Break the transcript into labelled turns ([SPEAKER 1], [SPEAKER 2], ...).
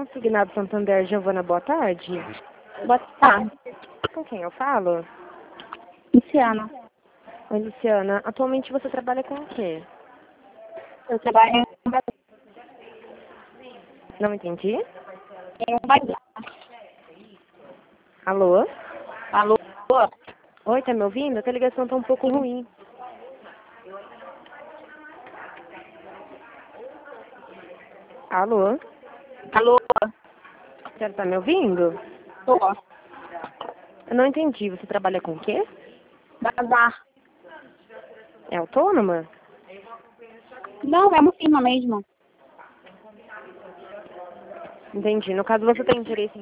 [SPEAKER 1] Consignado Santander, Giovana, boa tarde.
[SPEAKER 2] Boa tarde.
[SPEAKER 1] Com quem eu falo?
[SPEAKER 2] Luciana.
[SPEAKER 1] Oi, Luciana. Atualmente você trabalha com o quê?
[SPEAKER 2] Eu trabalho em
[SPEAKER 1] Não entendi.
[SPEAKER 2] um bazar.
[SPEAKER 1] Alô?
[SPEAKER 2] Alô?
[SPEAKER 1] Oi, tá me ouvindo? A ligação tá um pouco ruim. Alô?
[SPEAKER 2] Alô?
[SPEAKER 1] Você tá me ouvindo?
[SPEAKER 2] Tô.
[SPEAKER 1] Eu não entendi. Você trabalha com o quê?
[SPEAKER 2] Bazar.
[SPEAKER 1] É autônoma?
[SPEAKER 2] Não, é uma firma mesmo.
[SPEAKER 1] Entendi. No caso, você tem interesse